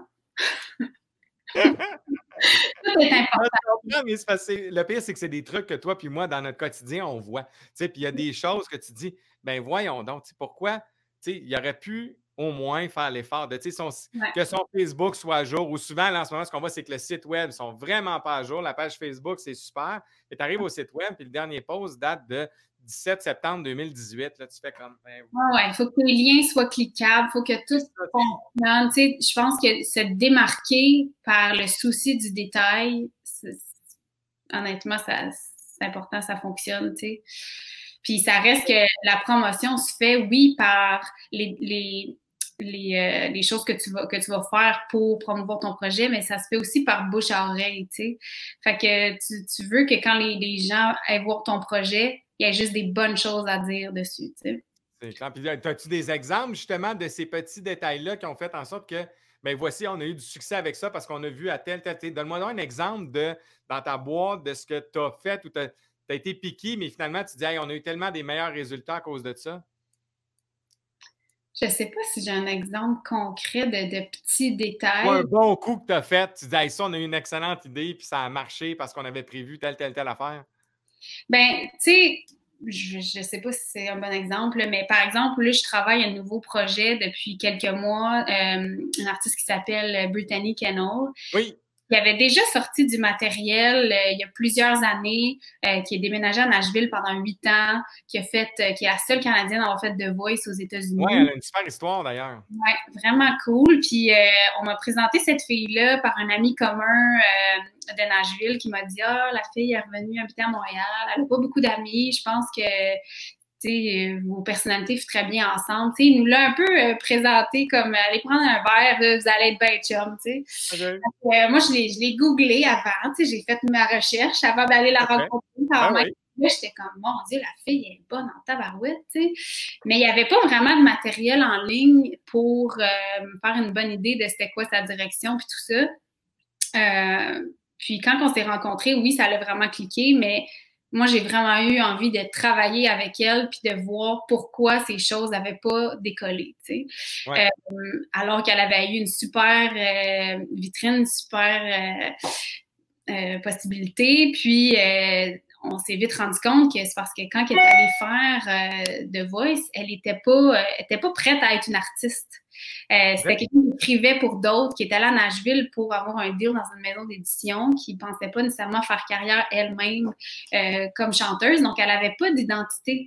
Tout est important. Mais c'est parce que le pire, c'est que c'est des trucs que toi puis moi, dans notre quotidien, on voit. Puis il y a des choses que tu dis, ben voyons donc, pourquoi il aurait pu au moins faire l'effort de son, Ouais. que son Facebook soit à jour. Ou souvent, là, en ce moment, ce qu'on voit, c'est que le site web ne sont vraiment pas à jour. La page Facebook, c'est super. Et tu arrives au site web, puis le dernier post date de dix-sept septembre deux mille dix-huit. Là, tu fais comme. Ben, ouais, il faut que les liens soient cliquables, il faut que tout fonctionne. Tu sais, je pense que se démarquer par le souci du détail, c'est, honnêtement, ça, c'est important, ça fonctionne, tu sais. Puis ça reste que la promotion se fait, oui, par les, les, les, euh, les choses que tu vas que tu vas faire pour promouvoir ton projet, mais ça se fait aussi par bouche à oreille, tu sais. Fait que tu, tu veux que quand les, les gens aillent voir ton projet, il y ait juste des bonnes choses à dire dessus, tu sais. C'est clair. Puis as-tu des exemples justement de ces petits détails-là qui ont fait en sorte que, bien voici, on a eu du succès avec ça parce qu'on a vu à tel, tel, tel. Donne-moi donc un exemple de, dans ta boîte de ce que tu as fait ou tu as, as été piqué, mais finalement tu dis, hey, on a eu tellement des meilleurs résultats à cause de ça. Je sais pas si j'ai un exemple concret de, de petits détails. Ou un bon coup que tu as fait, tu dis, hey, ça, on a eu une excellente idée, puis ça a marché parce qu'on avait prévu telle, telle, telle affaire. Ben, tu sais, je ne sais pas si c'est un bon exemple, mais par exemple, là, je travaille à un nouveau projet depuis quelques mois, euh, un artiste qui s'appelle Brittany Kennel. Oui. Il avait déjà sorti du matériel euh, il y a plusieurs années, euh, qui est déménagé à Nashville pendant huit ans, qui a fait, euh, qui est la seule Canadienne à avoir fait The Voice aux États-Unis. Oui, elle a une super histoire d'ailleurs. Oui, vraiment cool. Puis euh, on m'a présenté cette fille-là par un ami commun euh, de Nashville qui m'a dit « Ah, la fille est revenue habiter à Montréal. Elle n'a pas beaucoup d'amis. Je pense que T'sais, vos personnalités font très bien ensemble. T'sais, il nous l'a un peu euh, présenté comme allez prendre un verre, là, vous allez être bien chum. Okay. Euh, moi, je l'ai, je l'ai googlé avant, j'ai fait ma recherche avant d'aller la okay. rencontrer. Ah, oui. Là, j'étais comme, mon Dieu, la fille est bonne en tabarouette. T'sais. Mais il n'y avait pas vraiment de matériel en ligne pour euh, me faire une bonne idée de c'était quoi sa direction puis tout ça. Euh, puis quand on s'est rencontrés, oui, ça a vraiment cliqué, mais moi, j'ai vraiment eu envie de travailler avec elle puis de voir pourquoi ces choses n'avaient pas décollé, tu sais. Ouais. Euh, alors qu'elle avait eu une super euh, vitrine, une super euh, euh, possibilité. Puis, euh, on s'est vite rendu compte que c'est parce que quand elle est allée faire euh, The Voice, elle était pas, euh, était pas prête à être une artiste. Euh, c'était ouais. quelqu'un qui écrivait pour d'autres, qui était allé à Nashville pour avoir un deal dans une maison d'édition, qui pensait pas nécessairement faire carrière elle-même euh, comme chanteuse. Donc, elle avait pas d'identité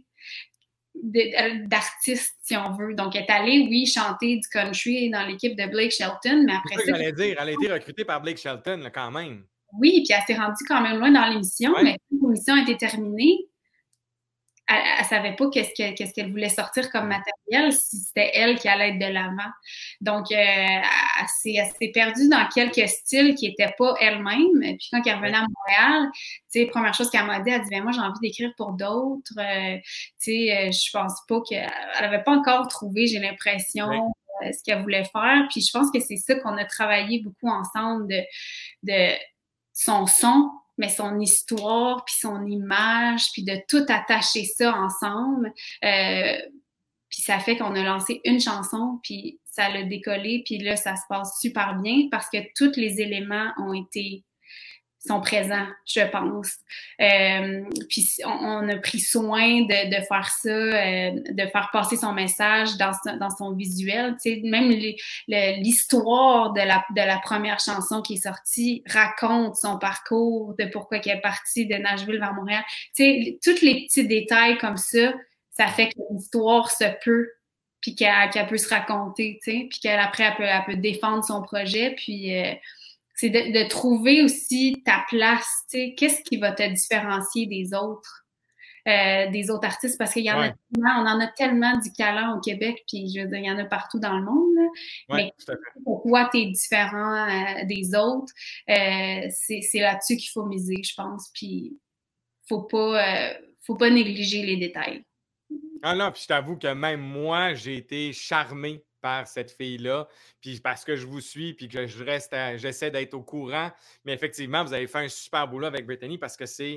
d'artiste, si on veut. Donc, elle est allée, oui, chanter du country dans l'équipe de Blake Shelton, mais après ça... C'est ça que j'allais dire, elle a été recrutée par Blake Shelton, là, quand même. Oui, puis elle s'est rendue quand même loin dans l'émission, ouais. mais quand l'émission a été terminée, elle ne savait pas qu'est-ce qu'elle, qu'est-ce qu'elle voulait sortir comme matériel, si c'était elle qui allait être de l'avant. Donc, euh, elle, s'est, elle s'est perdue dans quelques styles qui n'étaient pas elle-même. Puis quand elle revenait à Montréal, tu sais, première chose qu'elle m'a dit, elle dit, ben moi, j'ai envie d'écrire pour d'autres. Euh, tu sais, je pense pas qu'elle n'avait pas encore trouvé, j'ai l'impression, ouais. euh, ce qu'elle voulait faire. Puis je pense que c'est ça qu'on a travaillé beaucoup ensemble, de, de son son, mais son histoire, puis son image, puis de tout attacher ça ensemble. Euh, puis ça fait qu'on a lancé une chanson, puis ça l'a décollé, puis là, ça se passe super bien parce que tous les éléments ont été sont présents, je pense. Euh, puis on, on a pris soin de, de faire ça, euh, de faire passer son message dans, dans son visuel. Tu sais, même les, le, l'histoire de la, de la première chanson qui est sortie raconte son parcours, de pourquoi elle est partie de Nashville vers Montréal. Tu sais, tous les petits détails comme ça, ça fait que l'histoire se peut, puis qu'elle, qu'elle peut se raconter, tu sais, puis qu'elle après, elle peut, elle peut défendre son projet, puis... Euh, c'est de, de trouver aussi ta place, tu sais, qu'est-ce qui va te différencier des autres, euh, des autres artistes, parce qu'il y en ouais. a tellement, on en a tellement du talent au Québec, puis je veux dire, il y en a partout dans le monde, là. Ouais, mais pourquoi tu es différent euh, des autres, euh, c'est, c'est là-dessus qu'il faut miser, je pense, puis faut pas, euh, faut pas négliger les détails. Ah non, puis je t'avoue que même moi, j'ai été charmé par cette fille-là, puis parce que je vous suis, puis que je reste à, j'essaie d'être au courant. Mais effectivement, vous avez fait un super boulot avec Brittany parce que c'est,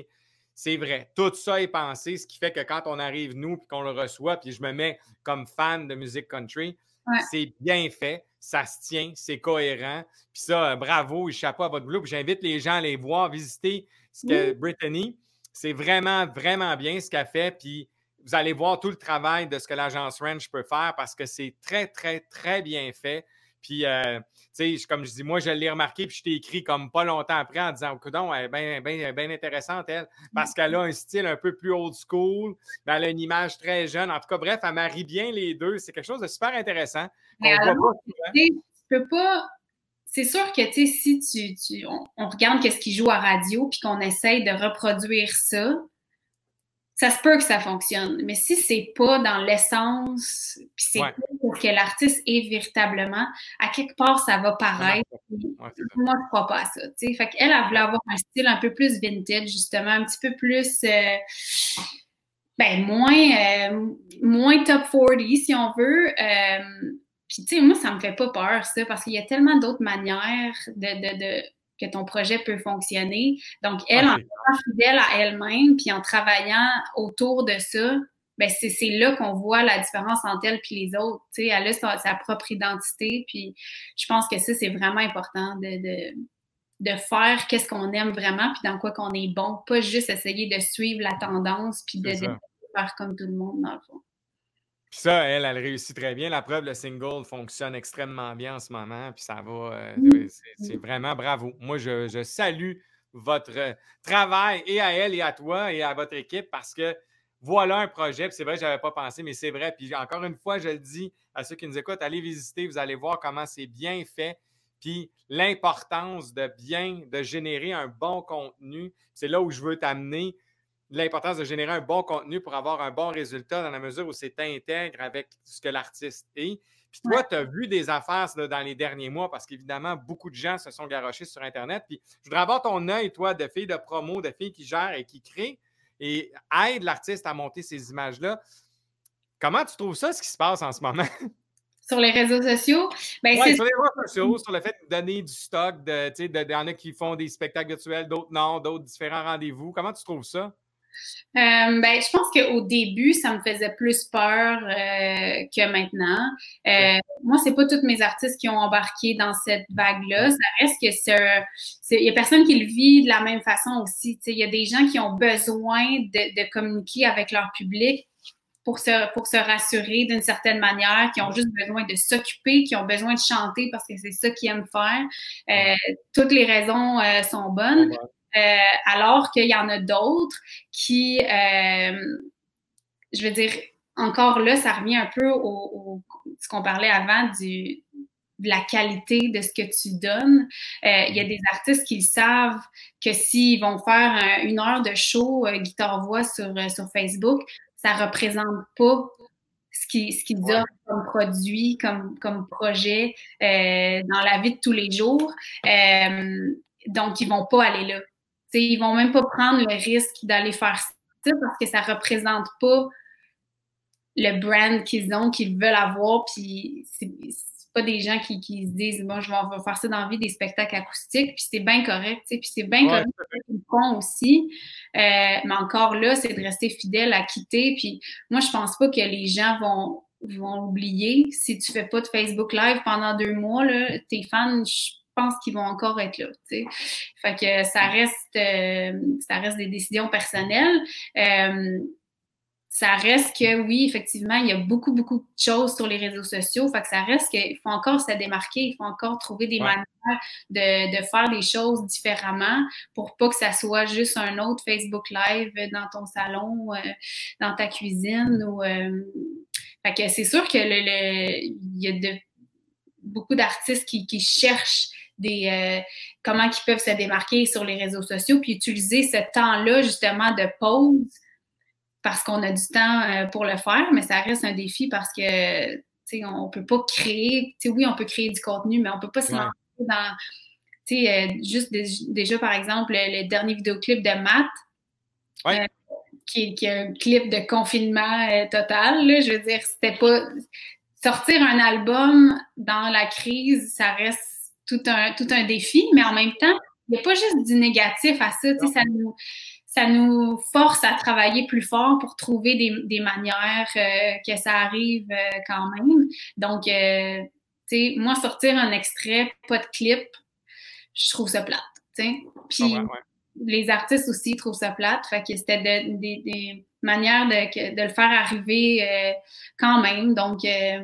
c'est vrai. Tout ça est pensé, ce qui fait que quand on arrive, nous, puis qu'on le reçoit, puis je me mets comme fan de musique country, Ouais. c'est bien fait, ça se tient, c'est cohérent. Puis ça, bravo, chapeau à votre boulot. Puis j'invite les gens à aller voir, visiter ce que Oui. Brittany, c'est vraiment, vraiment bien ce qu'elle fait. Puis vous allez voir tout le travail de ce que l'agence Ranch peut faire parce que c'est très, très, très bien fait. Puis, euh, tu sais, comme je dis, moi, je l'ai remarqué, puis je t'ai écrit comme pas longtemps après en disant, coudonc, elle est bien, bien, bien intéressante, elle, parce qu'elle a un style un peu plus old school, mais elle a une image très jeune. En tout cas, bref, elle marie bien les deux. C'est quelque chose de super intéressant. Mais alors, tu peux pas. C'est sûr que, tu sais, si tu, tu on, on regarde qu'est-ce qui joue à radio, puis qu'on essaye de reproduire ça, ça se peut que ça fonctionne. Mais si c'est pas dans l'essence, puis c'est Ouais. pas pour que l'artiste est véritablement, à quelque part, ça va paraître. Ouais, c'est ça. Moi, je crois pas à ça. Tu sais, fait qu'elle, elle voulait avoir un style un peu plus vintage, justement, un petit peu plus, euh, ben moins, euh, moins top quarante, si on veut. Euh, puis, tu sais, moi, ça me fait pas peur, ça, parce qu'il y a tellement d'autres manières de, de, de que ton projet peut fonctionner. Donc, elle, okay. En étant fidèle à elle-même, puis en travaillant autour de ça, ben c'est, c'est là qu'on voit la différence entre elle et les autres. Tu sais, elle a sa, sa propre identité, puis je pense que ça, c'est vraiment important de, de, de faire qu'est-ce qu'on aime vraiment, puis dans quoi qu'on est bon, pas juste essayer de suivre la tendance, puis de, de faire comme tout le monde, dans le fond. Puis ça, elle, elle réussit très bien. La preuve, le single fonctionne extrêmement bien en ce moment. Puis ça va, euh, mmh. c'est, c'est vraiment bravo. Moi, je, je salue votre travail et à elle et à toi et à votre équipe parce que voilà un projet. Puis c'est vrai, je n'avais pas pensé, mais c'est vrai. Puis encore une fois, je le dis à ceux qui nous écoutent, allez visiter, vous allez voir comment c'est bien fait. Puis l'importance de bien, de générer un bon contenu. C'est là où je veux t'amener. L'importance de générer un bon contenu pour avoir un bon résultat dans la mesure où c'est intègre avec ce que l'artiste est. Puis toi, ouais. Tu as vu des affaires là, dans les derniers mois parce qu'évidemment, beaucoup de gens se sont garochés sur Internet. Puis je voudrais avoir ton œil, toi, de fille de promo, de fille qui gère et qui crée et aide l'artiste à monter ces images-là. Comment tu trouves ça, ce qui se passe en ce moment? Sur les réseaux sociaux? Ben, oui, sur les réseaux sociaux, sur le fait de donner du stock, de, tu sais, de, de, y en a qui font des spectacles virtuels, d'autres non, d'autres différents rendez-vous. Comment tu trouves ça? Euh, ben, je pense qu'au début, ça me faisait plus peur euh, que maintenant. Euh, moi, c'est pas tous mes artistes qui ont embarqué dans cette vague-là. Ça reste que c'est, c'est, il y a personne qui le vit de la même façon aussi. Tu sais, il y a des gens qui ont besoin de, de communiquer avec leur public pour se, pour se rassurer d'une certaine manière, qui ont juste besoin de s'occuper, qui ont besoin de chanter parce que c'est ça qu'ils aiment faire. Euh, toutes les raisons euh, sont bonnes. Euh, alors qu'il y en a d'autres qui, euh, je veux dire, encore là, ça revient un peu au, au ce qu'on parlait avant du, de la qualité de ce que tu donnes. Euh, il y a des artistes qui savent que s'ils vont faire un, une heure de show euh, guitare-voix sur, euh, sur Facebook, ça représente pas ce qu'ils ce qu'ils ouais. offrent comme produit, comme, comme projet euh, dans la vie de tous les jours. Euh, donc, ils vont pas aller là. T'sais, ils vont même pas prendre le risque d'aller faire ça parce que ça représente pas le brand qu'ils ont, qu'ils veulent avoir. Puis c'est, c'est pas des gens qui, qui se disent bon, je vais faire ça dans la vie des spectacles acoustiques. Puis c'est bien correct. T'sais. Puis c'est bien ouais, correct qu'ils le font aussi. Euh, mais encore là, c'est de rester fidèle à quitter. Puis moi, je pense pas que les gens vont vont oublier si tu fais pas de Facebook Live pendant deux mois. Là, tes fans, je pense qu'ils vont encore être là, tu sais. Fait que ça reste, euh, ça reste des décisions personnelles. Euh, ça reste que, oui, effectivement, il y a beaucoup, beaucoup de choses sur les réseaux sociaux. Fait que ça reste qu'il faut encore se démarquer, il faut encore trouver des ouais. manières de, de faire les choses différemment pour pas que ça soit juste un autre Facebook Live dans ton salon, euh, dans ta cuisine. Ou, euh... Fait que c'est sûr que le, le, il y a de, beaucoup d'artistes qui, qui cherchent des euh, comment ils peuvent se démarquer sur les réseaux sociaux puis utiliser ce temps-là justement de pause parce qu'on a du temps euh, pour le faire, mais ça reste un défi parce que tu sais on peut pas créer, tu sais oui on peut créer du contenu mais on peut pas se lancer ouais. dans tu sais euh, juste de, déjà par exemple le, le dernier vidéoclip de Matt ouais. euh, qui, qui est un clip de confinement euh, total là, je veux dire c'était pas sortir un album dans la crise, ça reste tout un, tout un défi, mais en même temps, il n'y a pas juste du négatif à ça. Tu sais, ça nous, ça nous force à travailler plus fort pour trouver des, des manières euh, que ça arrive euh, quand même. Donc, euh, tu sais, moi, sortir un extrait, pas de clip, je trouve ça plate, tu sais. Puis, Ouais, ouais. les artistes aussi trouvent ça plate. Fait que c'était de, de, des manières de, de le faire arriver euh, quand même. Donc, euh,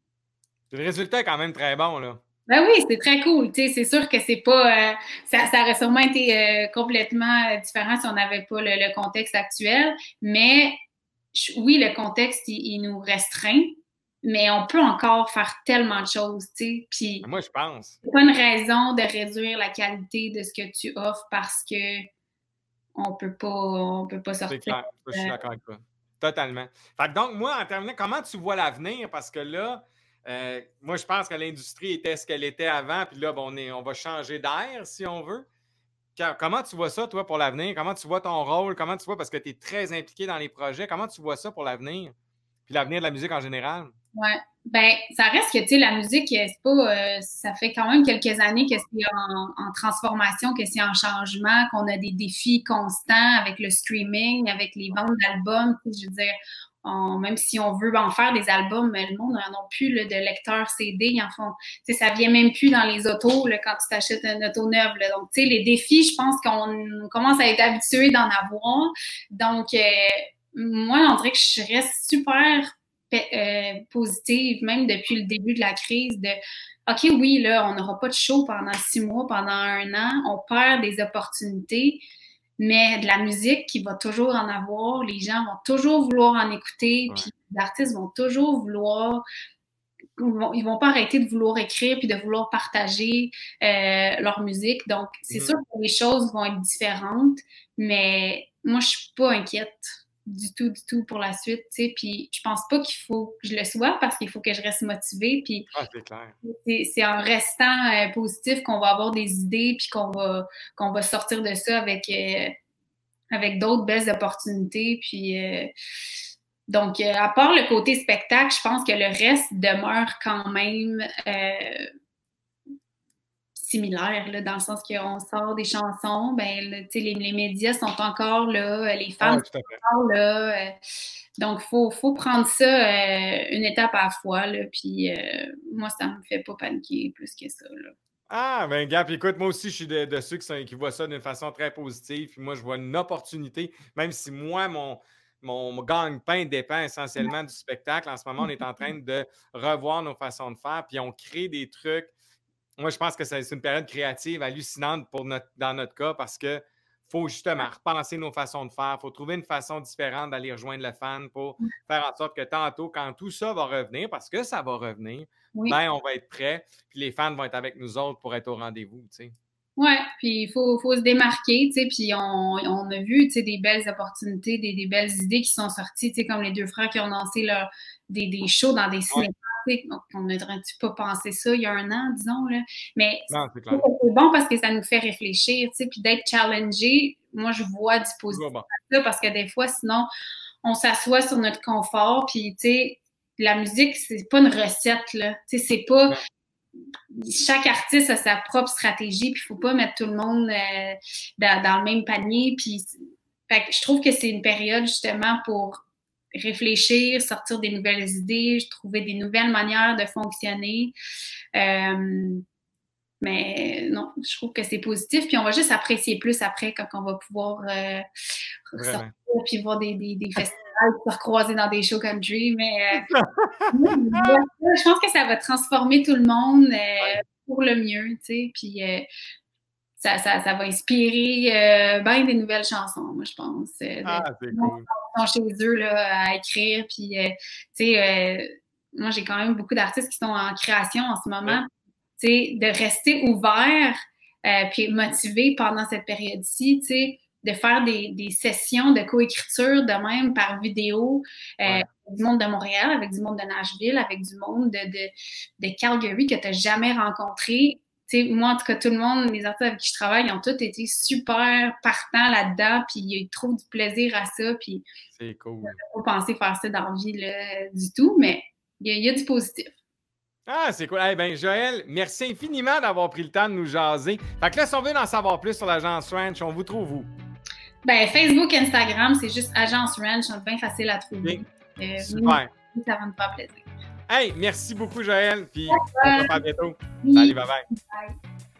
le résultat est quand même très bon, là. ben oui, c'est très cool. Tu sais, c'est sûr que c'est pas. Euh, ça, ça aurait sûrement été euh, complètement euh, différent si on n'avait pas le, le contexte actuel. Mais je- oui, le contexte, il, il nous restreint, mais on peut encore faire tellement de choses, tu sais. Puis, Moi, je pense. c'est pas une raison de réduire la qualité de ce que tu offres parce que on peut pas, on peut pas C'est sortir. clair. Je suis Euh, d'accord avec toi. Totalement. Fait que donc, moi, en terminant, comment tu vois l'avenir? Parce que là, euh, moi, je pense que l'industrie était ce qu'elle était avant, puis là, bon, on, est, on va changer d'air, si on veut. Quand- Comment tu vois ça, toi, pour l'avenir? Comment tu vois ton rôle? Comment tu vois, parce que tu es très impliqué dans les projets, comment tu vois ça pour l'avenir? Puis l'avenir de la musique en général? Ouais. Ben, ça reste que, tu sais, la musique, euh, c'est pas, euh, ça fait quand même quelques années que c'est en, en transformation, que c'est en changement, qu'on a des défis constants avec le streaming, avec les ventes d'albums. Tu sais, je veux dire, on- même si on veut en faire des albums, mais le monde n'en a plus là, de lecteurs C D. Ils en font, tu sais, ça vient même plus dans les autos là, quand tu t'achètes une auto neuve. Là. Donc, tu sais, les défis, je pense qu'on commence à être habitué d'en avoir. Donc, euh, moi, on dirait que je reste super euh, positive, même depuis le début de la crise, de OK, oui, là, on n'aura pas de show pendant six mois, pendant un an, on perd des opportunités, mais de la musique qui va toujours en avoir, les gens vont toujours vouloir en écouter, Ouais. puis les artistes vont toujours vouloir, ils vont, ils vont pas arrêter de vouloir écrire puis de vouloir partager euh, leur musique. Donc, c'est Mhm. sûr que les choses vont être différentes, mais moi, je suis pas inquiète du tout, du tout pour la suite, tu sais, puis je pense pas qu'il faut que je le sois parce qu'il faut que je reste motivée, puis Ah, c'est clair. c'est, c'est en restant euh, positif qu'on va avoir des idées puis qu'on va, qu'on va sortir de ça avec, euh, avec d'autres belles opportunités, puis euh, donc, euh, à part le côté spectacle, je pense que le reste demeure quand même euh, similaire, là, dans le sens qu'on sort des chansons, ben, là, tu sais, les, les médias sont encore là, les Ah, fans ouais, tout à sont fait. encore là. euh, donc, il faut, faut prendre ça euh, une étape à la fois, là, puis euh, moi, ça me fait pas paniquer plus que ça, là. Ah, ben, gars, puis écoute, moi aussi, je suis de, de ceux qui, sont- qui voient ça d'une façon très positive. Puis moi, je vois une opportunité, même si moi, mon, mon, mon gagne-pain dépend essentiellement du spectacle. En ce moment, on est en train de revoir nos façons de faire, puis on crée des trucs. Moi, je pense que c'est c'est une période créative hallucinante pour notre, dans notre cas parce que faut justement repenser nos façons de faire. Il faut trouver une façon différente d'aller rejoindre le fan pour faire en sorte que tantôt, quand tout ça va revenir, parce que ça va revenir, Oui. ben on va être prêt, puis les fans vont être avec nous autres pour être au rendez-vous, tu sais. Ouais, puis il faut, faut se démarquer, tu sais, puis on, on a vu, tu sais, des belles opportunités, des, des belles idées qui sont sorties, tu sais, comme les deux frères qui ont lancé leur, des, des shows dans des Ouais. cinémas, tu sais, on n'aurait-tu pas pensé ça il y a un an, disons, là, mais Non, c'est c'est clair. bon parce que ça nous fait réfléchir, tu sais, puis d'être challengé, moi, je vois du positif Toujours bon. à ça, parce que des fois, sinon, on s'assoit sur notre confort, puis, tu sais, la musique, c'est pas une recette, là, tu sais, c'est pas... Non. Chaque artiste a sa propre stratégie, puis il faut pas mettre tout le monde euh, dans, dans le même panier. Puis, fait que je trouve que c'est une période justement pour réfléchir, sortir des nouvelles idées, trouver des nouvelles manières de fonctionner. Euh, mais non, je trouve que c'est positif. Puis on va juste apprécier plus après quand on va pouvoir euh, sortir Vraiment. puis voir des, des, des festivals, se recroiser dans des shows country. Mais euh, je pense que ça va transformer tout le monde euh, Ouais. pour le mieux, tu sais. Puis euh, ça, ça, ça va inspirer euh, bien des nouvelles chansons, moi, je pense. Euh, Ah, de- c'est cool. Ils sont chez eux là, à écrire. Puis, euh, tu sais, euh, moi, j'ai quand même beaucoup d'artistes qui sont en création en ce moment. Ouais. Tu sais, de rester ouvert euh, puis motivé pendant cette période-ci, tu sais, de faire des, des sessions de coécriture de même par vidéo euh, Ouais. avec du monde de Montréal, avec du monde de Nashville, avec du monde de, de, de Calgary que tu n'as jamais rencontré. Tu sais, moi, en tout cas, tout le monde, les artistes avec qui je travaille, ils ont tous été super partants là-dedans, puis ils trouvent du plaisir à ça, puis C'est cool. je pas penser faire ça dans la vie là, du tout, mais il y, a- il y a du positif. Ah, c'est cool. Eh bien, Joël, merci infiniment d'avoir pris le temps de nous jaser. Fait que là, si on veut en savoir plus sur l'agence Ranch, on vous trouve où? Ben, Facebook, Instagram, c'est juste Agence Ranch, c'est bien facile à trouver. Euh, Super. Nous, ça va nous faire plaisir. Hey, merci beaucoup, Joëlle. Puis on se revoit bientôt. Oui. Salut, bye bye. Bye.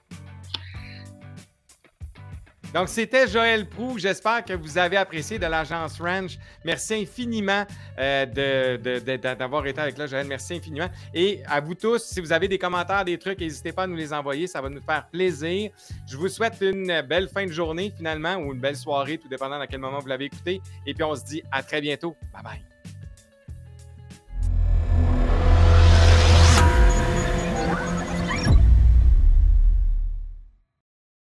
Donc, c'était Joëlle Proulx. J'espère que vous avez apprécié de l'Agence Ranch. Merci infiniment euh, de, de, de, d'avoir été avec là, Joëlle. Merci infiniment. Et à vous tous, si vous avez des commentaires, des trucs, n'hésitez pas à nous les envoyer. Ça va nous faire plaisir. Je vous souhaite une belle fin de journée, finalement, ou une belle soirée, tout dépendant à quel moment vous l'avez écouté. Et puis, on se dit à très bientôt. Bye bye.